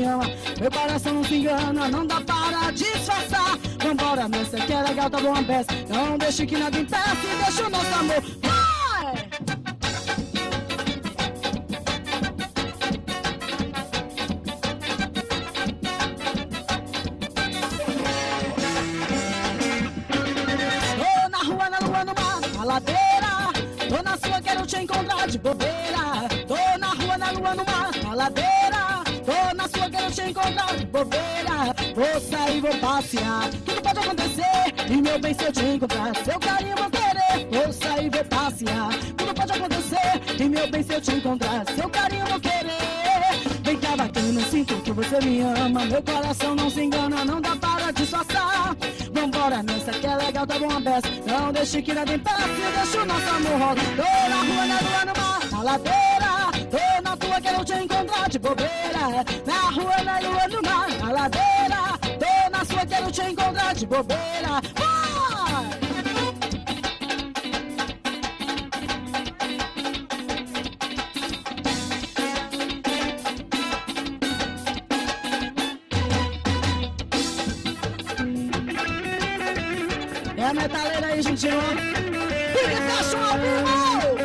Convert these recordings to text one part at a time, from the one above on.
ama, meu coração não se engana, não dá para disfarçar. Vambora nessa que é legal, tá bom a beça. Não deixe que nada impeça e deixa o nosso amor. Vai! Tô na rua, na lua, no mar, na ladeira. Tô na sua, quero te encontrar de bobeira. Tô na rua, na lua, no mar, na ladeira. Tô na sua, quero te encontrar de bobeira. Vou sair, vou passear, tudo pode acontecer. E meu bem, se eu te encontrar, seu carinho vou querer. Vou sair, vou passear, tudo pode acontecer. E meu bem, se eu te encontrar, seu carinho vou querer. Vem cá bacana, sinto que você me ama, meu coração não se engana, não dá para disfarçar. Vambora nessa que é legal, tá bom a beça. Não deixe que nada impeça e deixa o nosso amor rolar. Tô na rua, na lua, no mar, na ladeira. Tô na tua, quero te encontrar de bobeira. Na rua, na lua, no mar, na ladeira. Tô na sua, quero te encontrar de bobeira. Vai! É a metaleira aí, gente, ó. E que fecha o ao vivo!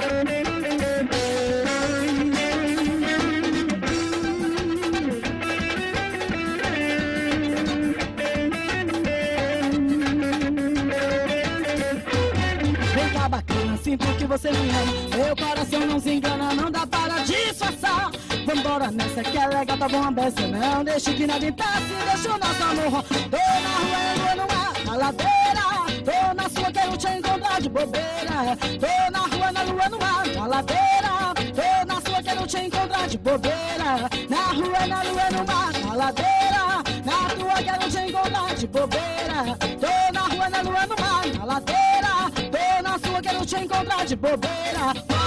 Vem cá bacana, sinto que você me ama. Meu coração não se engana, não dá para disfarçar. Vambora nessa que é legal, tá bom a beça. Não deixe que nada impeça e deixa o nosso amor. Tô na rua, lua no mar, na ladeira. Tô na sua, quero te encontrar de bobeira. Tô na rua, na lua, no mar, na ladeira. Tô na sua, quero te encontrar de bobeira. Na rua, na lua, no mar, na ladeira. Na tua, quero te encontrar de bobeira. Tô na rua, na lua, no mar, na ladeira. Tô na sua, quero te encontrar de bobeira.